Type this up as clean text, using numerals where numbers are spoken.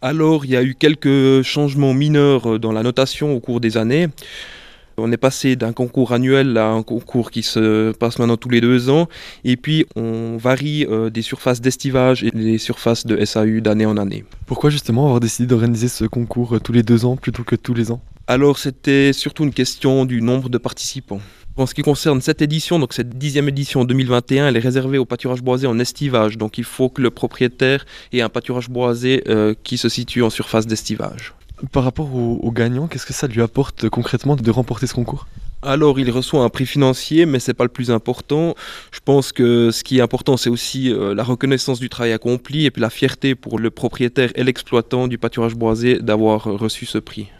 Alors, il y a eu quelques changements mineurs dans la notation au cours des années. On est passé d'un concours annuel à un concours qui se passe maintenant tous les 2 ans. Et puis, on varie des surfaces d'estivage et les surfaces de SAU d'année en année. Pourquoi justement avoir décidé d'organiser ce concours tous les 2 ans plutôt que tous les ans? Alors, c'était surtout une question du nombre de participants. En ce qui concerne cette édition, donc cette 10e édition 2021, elle est réservée au pâturage boisé en estivage. Donc, il faut que le propriétaire ait un pâturage boisé qui se situe en surface d'estivage. Par rapport au gagnant, qu'est-ce que ça lui apporte concrètement de remporter ce concours? Alors, il reçoit un prix financier, mais ce n'est pas le plus important. Je pense que ce qui est important, c'est aussi la reconnaissance du travail accompli et puis la fierté pour le propriétaire et l'exploitant du pâturage boisé d'avoir reçu ce prix.